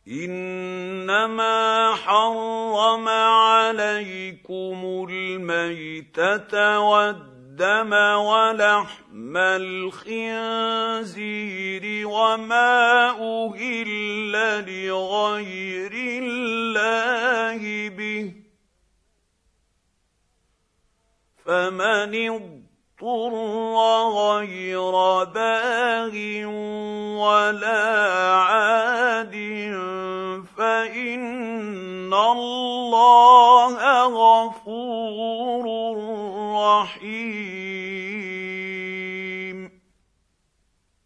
إنما حرم عليكم الميتة والدم ولحم الخنزير وما أهل لغير الله به، فمن اضطر غير باغ ولا عاد فإن الله غفور رحيم.